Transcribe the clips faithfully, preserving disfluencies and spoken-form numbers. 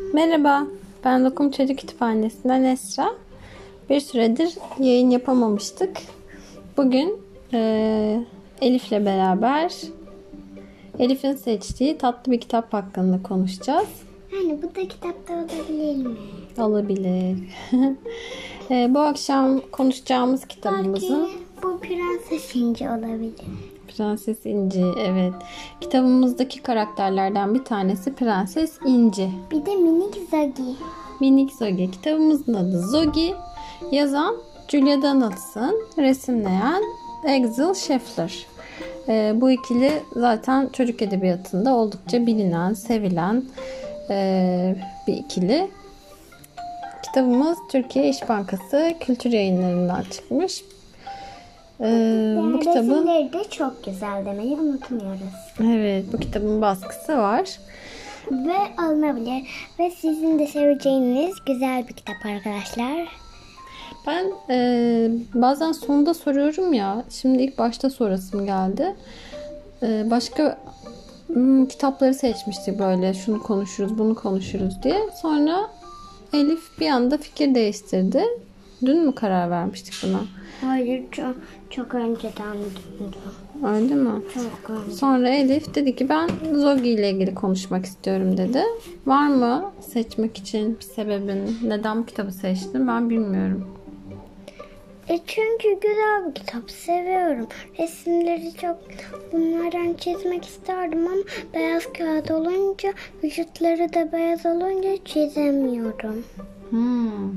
Merhaba, ben Lokum Çocuk Kütüphanesi'nden Esra. Bir süredir yayın yapamamıştık. Bugün e, Elif'le beraber Elif'in seçtiği tatlı bir kitap hakkında konuşacağız. Yani bu da kitapta olabilir mi? Olabilir. e, bu akşam konuşacağımız kitabımızın... Belki bu Prenses İnci olabilir. Prenses İnci, evet. Kitabımızdaki karakterlerden bir tanesi Prenses İnci. Bir de minik Zogi. Minik Zogi. Kitabımızın adı Zogi. Yazan Julia Donaldson. Resimleyen Axel Scheffler. Ee, bu ikili zaten çocuk edebiyatında oldukça bilinen, sevilen e, bir ikili. Kitabımız Türkiye İş Bankası Kültür Yayınları'ndan çıkmış. Ee, Yani bu kitabın resimleri de çok güzel demeyi unutmuyoruz. evet, bu kitabın baskısı var. Ve alınabilir. Ve sizin de seveceğiniz güzel bir kitap arkadaşlar. Ben e, bazen sonunda soruyorum ya. Şimdi ilk başta sorasım geldi. E, başka hmm, kitapları seçmiştik böyle. Şunu konuşuruz, bunu konuşuruz diye. Sonra Elif bir anda fikir değiştirdi. Dün mü karar vermiştik buna? Hayır, çok, çok önceden düşündüm. Öyle mi? Çok önce. Sonra Elif dedi ki ben Zogi ile ilgili konuşmak istiyorum dedi. Var mı seçmek için bir sebebin? Neden bu kitabı seçtin? Ben bilmiyorum. E çünkü güzel bir kitap. Seviyorum. Resimleri çok bunlardan çizmek isterdim ama beyaz kağıt olunca, vücutları da beyaz olunca çizemiyorum. Hmm.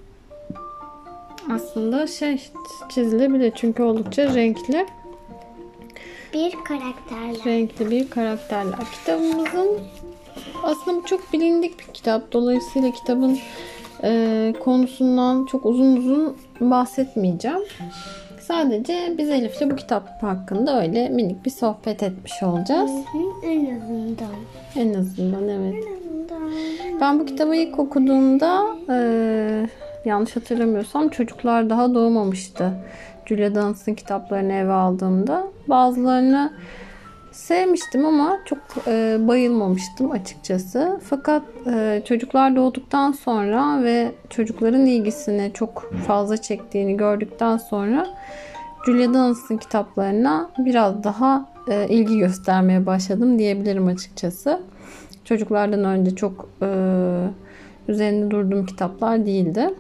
Aslında şey çizilebilir çünkü oldukça renkli. Bir karakterler. Renkli bir karakterler. Kitabımızın aslında bu çok bilindik bir kitap. Dolayısıyla kitabın e, konusundan çok uzun uzun bahsetmeyeceğim. Sadece biz Elif'le bu kitap hakkında öyle minik bir sohbet etmiş olacağız. Hı hı, en azından. En azından evet. En azından. Ben bu kitabı ilk okuduğumda e, yanlış hatırlamıyorsam çocuklar daha doğmamıştı. Julia Donaldson kitaplarını eve aldığımda. Bazılarını sevmiştim ama çok e, bayılmamıştım açıkçası. Fakat e, çocuklar doğduktan sonra ve çocukların ilgisini çok fazla çektiğini gördükten sonra Julia Donaldson kitaplarına biraz daha e, ilgi göstermeye başladım diyebilirim açıkçası. Çocuklardan önce çok e, üzerinde durduğum kitaplar değildi.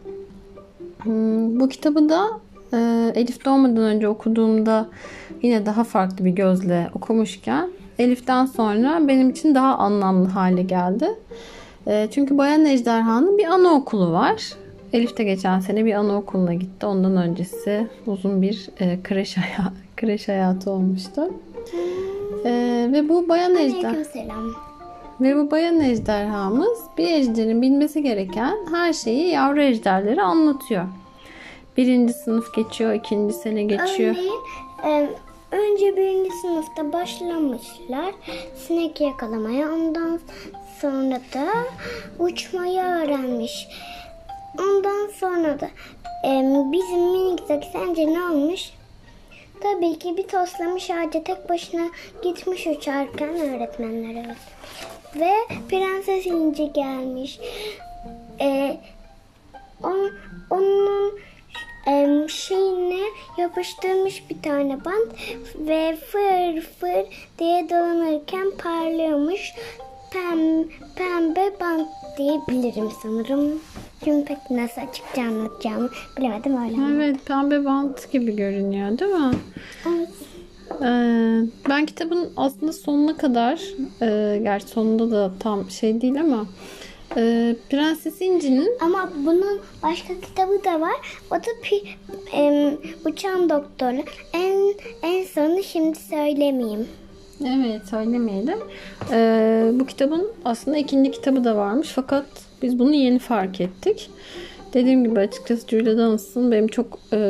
Hmm, bu kitabı da e, Elif doğmadan önce okuduğumda yine daha farklı bir gözle okumuşken Elif'ten sonra benim için daha anlamlı hale geldi. E, çünkü Bayan Ejderha'nın bir anaokulu var. Elif de geçen sene bir anaokuluna gitti. Ondan öncesi uzun bir e, kreş, haya- kreş hayatı olmuştu. E, ve bu Bayan Ejderha Aleykümselam. ve bu Bayan Ejderhamız bir ejderin bilmesi gereken her şeyi yavru ejderlere anlatıyor. Birinci sınıf geçiyor, ikinci sene geçiyor. Örneğin e, önce birinci sınıfta başlamışlar sinek yakalamaya, ondan sonra da uçmayı öğrenmiş. Ondan sonra da e, bizim minik Zogi sence ne olmuş? Tabii ki bir toslamış ağaca tek başına gitmiş uçarken öğretmenlere göstermiş. Ve Prenses İnci gelmiş. E, on, onun e, şeyine yapıştırmış bir tane bant ve fır fır diye dolanırken parlıyormuş. Pem, pembe bant diyebilirim sanırım. Çünkü pek nasıl açıkça anlatacağımı bilemedim öyle. Evet, pembe bant gibi görünüyor değil mi? Evet. Ee, ben kitabın aslında sonuna kadar, e, gerçi sonunda da tam şey değil ama e, Prenses İnci'nin Ama bunun başka kitabı da var. O da pi, em, Uçan Doktorlu. En en sonu şimdi söylemeyeyim. evet söylemeyelim. Ee, bu kitabın aslında ikinci kitabı da varmış fakat biz bunu yeni fark ettik. Dediğim gibi açıkçası Julia Donaldson benim çok e,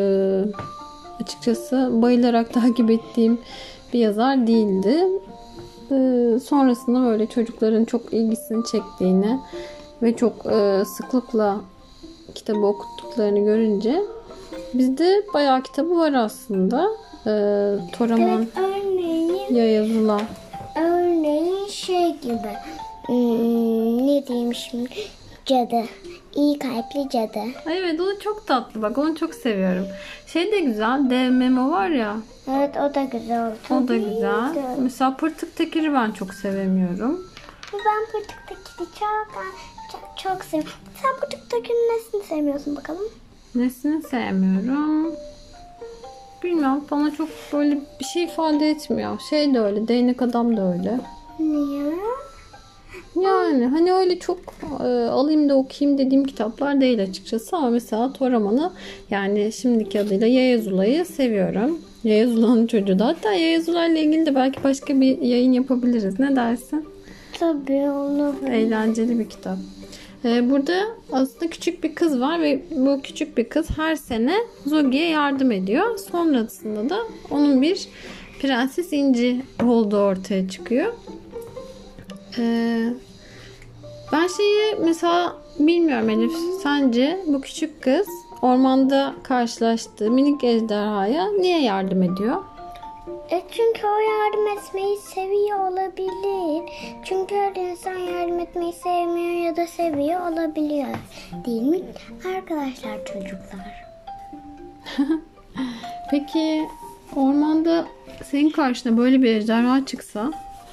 açıkçası bayılarak takip ettiğim bir yazar değildi. E, sonrasında böyle çocukların çok ilgisini çektiğini ve çok e, sıklıkla kitabı okuttuklarını görünce bizde bayağı kitabı var aslında. E, Toraman, Evet, örneğin Yaya Zula. örneğin şey gibi. Hmm, ne diyeyim şimdi? Cadı. İyi kalpli cadı. Evet, o çok tatlı. Bak, onu çok seviyorum. Şey de güzel. Dev Memo var ya. Evet, o da güzel oldu. O da güzel. Mesela Pırtık Tekir'i ben çok sevemiyorum. Ben Pırtık Tekir'i çok, çok, çok seviyorum. Sen Pırtık Tekir'in nesini sevmiyorsun bakalım? Nesini sevmiyorum? Bilmiyorum. Bana çok böyle bir şey ifade etmiyor. Şey de öyle. Değnek Adam da öyle. Niye? Yani hani öyle çok e, alayım da okuyayım dediğim kitaplar değil açıkçası. Ama mesela Toraman'ı, yani şimdiki adıyla Yaya Zula'yı seviyorum. Yaya Zula'nın çocuğu da. Hatta Yaya Zula ile ilgili de belki başka bir yayın yapabiliriz. Ne dersin? Tabii olur. Eğlenceli bir kitap. E, burada aslında küçük bir kız var ve bu küçük bir kız her sene Zogi'ye yardım ediyor. Sonrasında da onun bir Prenses İnci olduğu ortaya çıkıyor. Ee, ben şeyi mesela bilmiyorum Elif. Sence bu küçük kız ormanda karşılaştığı minik ejderhaya niye yardım ediyor? E çünkü o yardım etmeyi seviyor olabilir. Çünkü her insan yardım etmeyi sevmiyor ya da seviyor olabiliyor. Değil mi arkadaşlar, çocuklar? Peki ormanda senin karşına böyle bir ejderha çıksa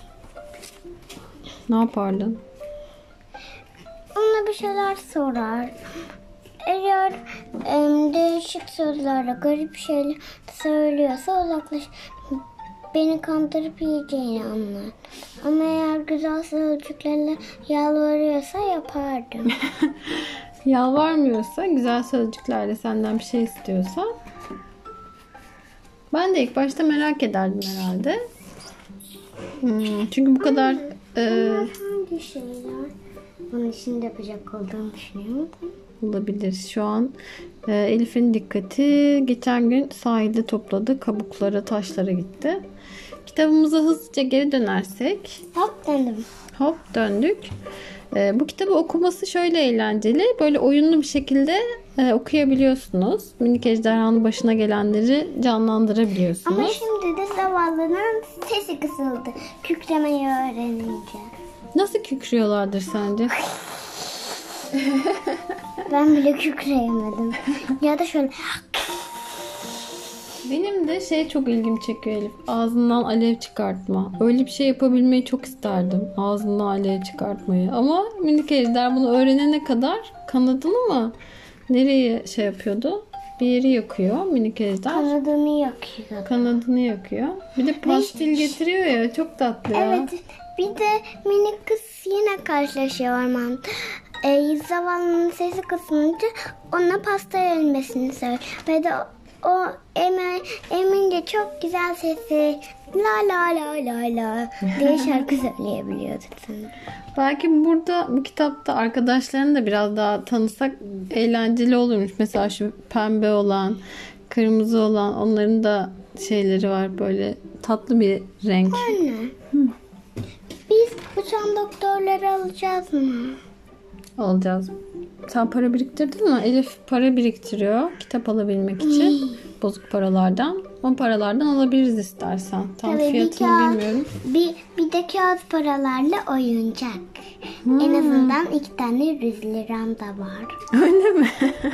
ne yapardın? Ona bir şeyler sorar. Eğer em, değişik sözlerle garip şeyler söylüyorsa uzaklaş. Beni kandırıp yiyeceğini anlar. Ama eğer güzel sözcüklerle yalvarıyorsa yapardım. Yalvarmıyorsa, güzel sözcüklerle senden bir şey istiyorsa, ben de ilk başta merak ederdim herhalde. Hmm, çünkü bu kadar e, Hangi şeyler bunun içinde yapacak olduğunu düşünüyor musun? olabilir. Şu an e, Elif'in dikkati geçen gün sahilde topladığı kabuklara, taşlara gitti. Kitabımıza hızlıca geri dönersek, Hop döndüm. hop döndük. E, bu kitabı okuması şöyle eğlenceli. Böyle oyunlu bir şekilde e, okuyabiliyorsunuz. Minik ejderhanın başına gelenleri canlandırabiliyorsunuz. Ama şimdi de zavallının sesi kısıldı. Kükremeyi öğrenince. Nasıl kükrüyorlardır sence? Ben bile kükreyemedim. Ya da şöyle. Benim de şey çok ilgimi çekiyor Elif. Ağzından alev çıkartma. Öyle bir şey yapabilmeyi çok isterdim. Ağzından alev çıkartmayı. Ama minik ejder bunu öğrenene kadar kanadını mı? Nereye şey yapıyordu? Bir yeri yakıyor minik ejder. Kanadını yakıyor. Kanadını yakıyor. Bir de pastil getiriyor ya. Çok tatlı ya. Evet. Bir de minik kız yine karşılaşıyor ormanda. Ee, zavallının sesi kısılınca ona pasta verilmesini söylüyor. Ve de o emin, emince çok güzel sesi la la la la la diye şarkı söyleyebiliyordu. Belki burada bu kitapta arkadaşlarını da biraz daha tanısak eğlenceli olurmuş. Mesela şu pembe olan, kırmızı olan, onların da şeyleri var, böyle tatlı bir renk. Anne. Hı. Biz uçan doktorları alacağız mı? Alacağız. Sen para biriktirdin mi? Elif para biriktiriyor kitap alabilmek için. Bozuk paralardan. O paralardan alabiliriz istersen. Tam Tabii fiyatını bir kağıt, bilmiyorum. Bir, bir de kağıt paralarla oyuncak. Hmm. En azından iki tane yüz liram da var. Öyle mi?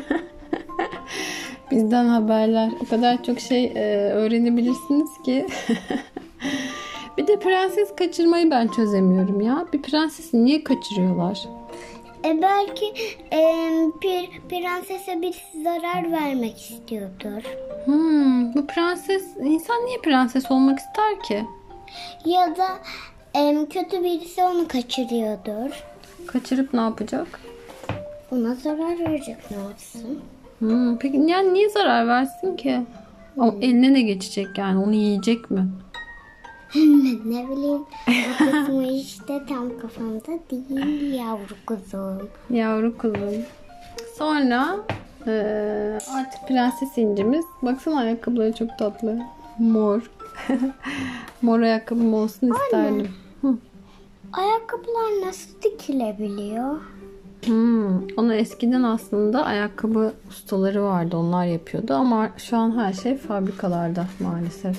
Bizden haberler. O kadar çok şey e, öğrenebilirsiniz ki. Bir de prenses kaçırmayı ben çözemiyorum ya. Bir prensesi niye kaçırıyorlar? E belki e, bir prensese bir zarar vermek istiyordur. Hmm, bu prenses, insan niye prenses olmak ister ki? Ya da e, kötü birisi onu kaçırıyordur. Kaçırıp ne yapacak? Ona zarar verecek, ne yapsın? Hmm, peki yani niye zarar versin ki? O eline ne geçecek yani? Onu yiyecek mi? Ne bileyim. O kısmı işte tam kafamda değil yavru kuzum. Yavru kuzum. Sonra eee, artık prenses incimiz. Baksana ayakkabıları çok tatlı. Mor. Mor ayakkabım olsun isterdim. Hı. Ayakkabılar nasıl dikilebiliyor? Hmm, onu eskiden aslında ayakkabı ustaları vardı. Onlar yapıyordu ama şu an her şey fabrikalarda maalesef.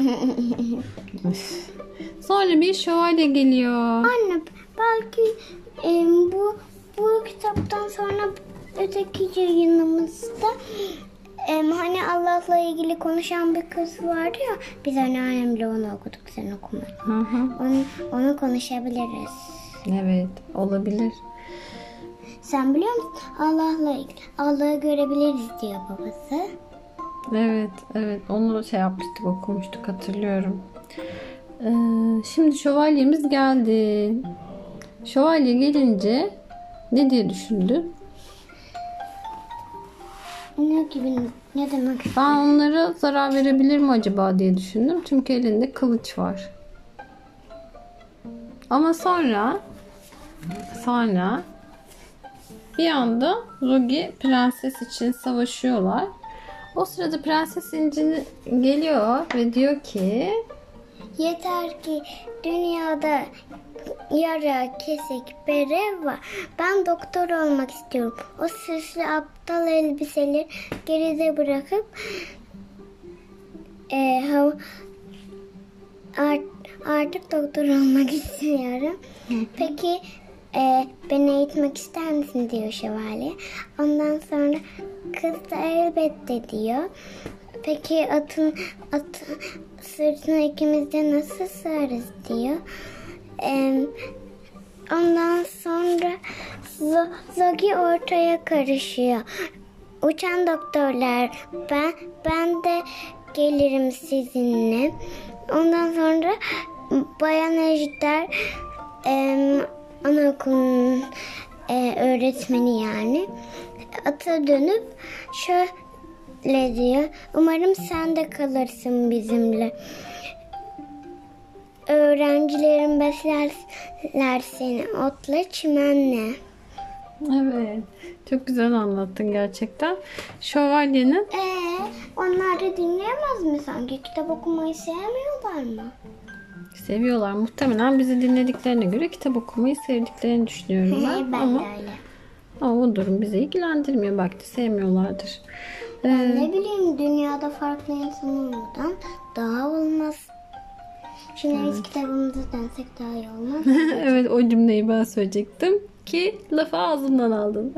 Sonra bir şövalye geliyor. Anne belki e, bu bu kitaptan sonra öteki yayınımızda e, hani Allah'la ilgili konuşan bir kız vardı ya. Biz anneannemle onu okuduk, sen okumadın. Hı hı. Onu, onu konuşabiliriz. Evet, olabilir. Sen biliyor musun? Allah'la ilgili. Allah'ı görebiliriz diyor babası. Evet, evet. Onu şey yapmıştık, okumuştuk, hatırlıyorum. Ee, şimdi şövalyemiz geldi. Şövalye gelince ne diye düşündü? Ne gibi, ne demek? Ben onlara zarar verebilir mi acaba diye düşündüm. Çünkü elinde kılıç var. Ama sonra sonra bir anda Zogi prenses için savaşıyorlar. O sırada Prenses İnci geliyor ve diyor ki Yeter ki dünyada yara, kesik, bere var. Ben doktor olmak istiyorum. O süslü aptal elbiseleri geride bırakıp e, ha, art, artık doktor olmak istiyorum. Peki e, beni eğitmek ister misin diyor şövalye. Ondan sonra kız da elbette diyor. Peki atın, atın sırtına ikimiz de nasıl sığarız diyor. Ee, ondan sonra Zo- Zogi ortaya karışıyor. Uçan doktorlar, ben ben de gelirim sizinle. Ondan sonra Bayan Ejder e, anaokulunun e, öğretmeni yani ata dönüp şöyle diyor. Umarım sen de kalırsın bizimle. Öğrencilerin beslerler seni otla çimenle. evet, çok güzel anlattın gerçekten. Şövalyenin Ee, onlar da dinleyemez mi sanki? Kitap okumayı sevmiyorlar mı? seviyorlar. Muhtemelen bizi dinlediklerine göre kitap okumayı sevdiklerini düşünüyorum ben. ben ama, de öyle. ama o durum bizi ilgilendirmiyor. Belki de sevmiyorlardır. Ee, Ne bileyim, dünyada farklı insan olmadan daha olmaz. Şimdi biz kitabımıza dönsek daha iyi olmaz. evet, o cümleyi ben söyleyecektim ki lafı ağzımdan aldın.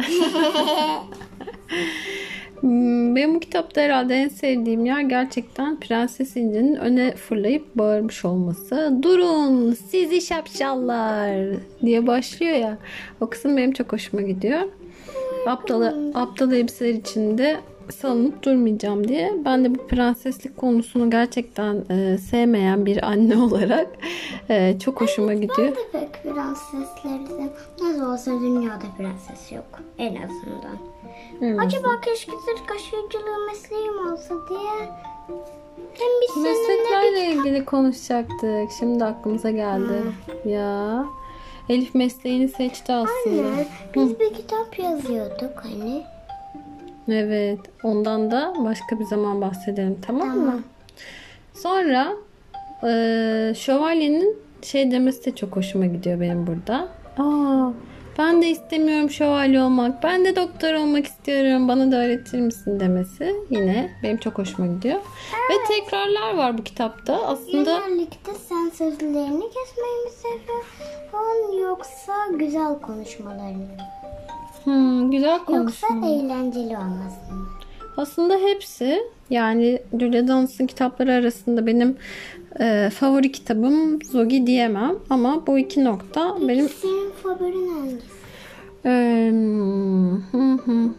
Hmm, Benim bu kitapta herhalde en sevdiğim yer gerçekten Prenses İnci'nin öne fırlayıp bağırmış olması. Durun sizi şapşallar diye başlıyor ya. O kısım benim çok hoşuma gidiyor. Aptal, aptal elbiseler içinde salınıp durmayacağım diye. Ben de bu prenseslik konusunu gerçekten e, sevmeyen bir anne olarak e, çok hoşuma gidiyor. Ben de pek prensesleri sevmem. Nasıl olsa dünyada prenses yok. En azından. Evet. Acaba keşke sırt kaşıyıcılığı mesleğim olsa diye. Hem biz seninle Mesleklerle ilgili konuşacaktık. Şimdi aklımıza geldi. Ya. Elif mesleğini seçti aslında. Anne, biz bir kitap yazıyorduk hani. Evet. Ondan da başka bir zaman bahsedelim, tamam, Tamam. mı? Sonra e, şövalyenin şey demesi de çok hoşuma gidiyor benim burada. Aa, ben de istemiyorum şövalye olmak. Ben de doktor olmak istiyorum. Bana da öğretir misin demesi yine benim çok hoşuma gidiyor. Ve tekrarlar var bu kitapta. Aslında Genellikle sen sözlerini kesmeyi mi seviyorsun yoksa güzel konuşmalarını mı? hmm, güzel Yoksa konuşma. eğlenceli olmasını mı? Aslında hepsi, yani Julia Donaldson kitapları arasında benim e, favori kitabım Zogi diyemem. Ama bu iki nokta benim Senin favorin hangisi? e, hı hı.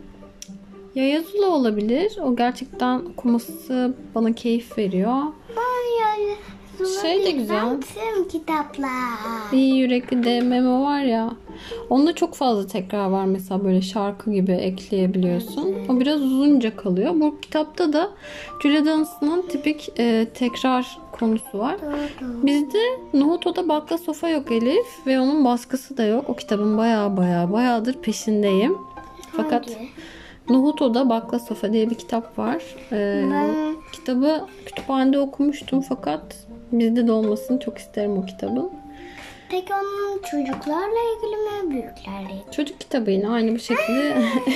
Ya Yazılı olabilir. O gerçekten okuması bana keyif veriyor. Ben yani Şey de güzel. tüm kitaplar. İyi yürekli de Memo var ya. Onda çok fazla tekrar var, mesela böyle şarkı gibi ekleyebiliyorsun. O biraz uzunca kalıyor. Bu kitapta da Julia Donaldson'ın tipik e, tekrar konusu var. Doğru. Bizde Nohuto'da Bakla Sofa yok Elif ve onun baskısı da yok. O kitabın baya baya bayağıdır peşindeyim. Fakat Hangi? Nohuto'da Bakla Sofa diye bir kitap var. Ee, Ben- Kitabı kütüphanede okumuştum fakat bizde de olmasını çok isterim o kitabın. Peki onun çocuklarla ilgili mi, büyüklerle ilgili? Çocuk kitabı yine aynı bu şekilde.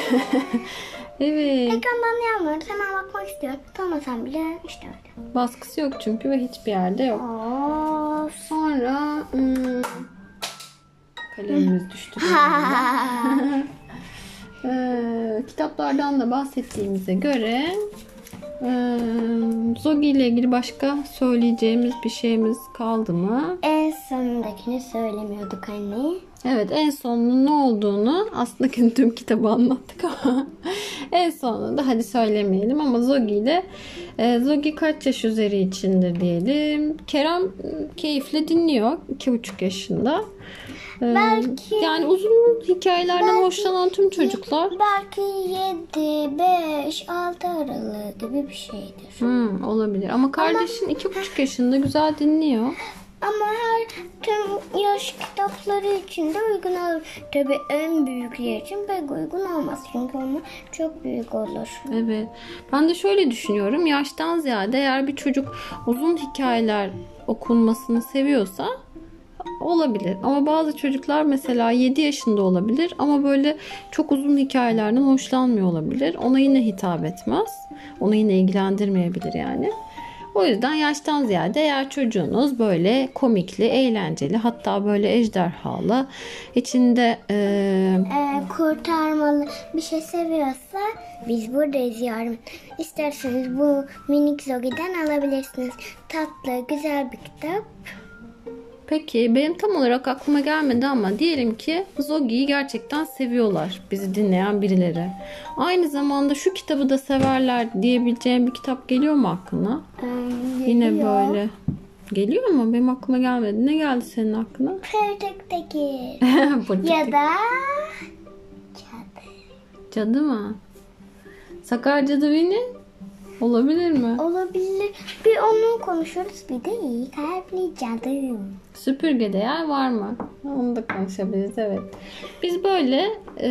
Evet. Peki ondan ne yapmıyoruz? Hemen bakmak istiyorum. Tanımasam bile işte öyle. Baskısı yok çünkü ve hiçbir yerde yok. Of. Sonra hmm, Kalemimiz düştü. ee, kitaplardan da bahsettiğimize göre ee, Zogi ile ilgili başka söyleyeceğimiz bir şeyimiz kaldı mı? En sonundakini söylemiyorduk anne. Evet, en sonunun ne olduğunu aslında tüm kitabı anlattık ama en sonunda hadi söylemeyelim ama Zogi ile e, Zogi kaç yaş üzeri içindir diyelim. Kerem keyifle dinliyor. iki buçuk yaşında. Ee, Belki yani uzun hikayelerden belki, hoşlanan tüm çocuklar. Belki yedi, beş, altı aralığı gibi bir şeydir. Hmm, olabilir. Ama kardeşin iki buçuk yaşında güzel dinliyor. Ama her tüm yaş kitapları için de uygun olur. Tabii en büyükler için pek uygun olmaz. Çünkü onlar çok büyük olur. Evet. Ben de şöyle düşünüyorum. Yaştan ziyade eğer bir çocuk uzun hikayeler okunmasını seviyorsa olabilir. Ama bazı çocuklar mesela yedi yaşında olabilir ama böyle çok uzun hikayelerden hoşlanmıyor olabilir. Ona yine hitap etmez. Onu yine ilgilendirmeyebilir yani. O yüzden yaştan ziyade eğer çocuğunuz böyle komikli, eğlenceli, hatta böyle ejderhalı, içinde e... Ee, kurtarmalı bir şey seviyorsa biz buradayız yarın. İsterseniz bu minik Zogi'den alabilirsiniz. Tatlı, güzel bir kitap. Peki benim tam olarak aklıma gelmedi ama diyelim ki Zogi'yi gerçekten seviyorlar bizi dinleyen birileri. Aynı zamanda şu kitabı da severler diyebileceğim bir kitap geliyor mu aklına? Ee, Yine böyle. Geliyor mu? Benim aklıma gelmedi. Ne geldi senin aklına? Pırtıktaki. Pırtık. Ya da cadı. Cadı mı? Sakar Cadı Vini? Olabilir mi? Olabilir. Bir onu konuşuruz, bir de iyi kalpli cadı. Süpürgede yer var mı? Onu da konuşabiliriz, evet. Biz böyle e,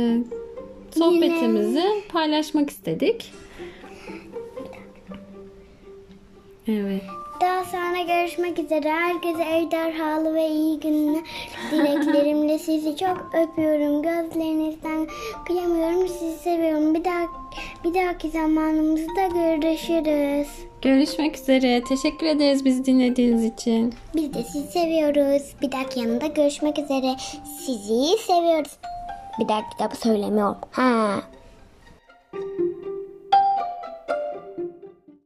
sohbetimizi Yine... paylaşmak istedik. Evet. Daha sonra görüşmek üzere. Herkese ejderhalı ve iyi günler dileklerimle sizi çok öpüyorum. Gözlerinizden kıyamıyorum. Sizi seviyorum. Bir daha bir dahaki zamanımızda görüşürüz. Görüşmek üzere. Teşekkür ederiz bizi dinlediğiniz için. Biz de sizi seviyoruz. Bir dahaki yanında görüşmek üzere. Sizi seviyoruz. Bir dahaki kitabı söylemiyorum. Ha.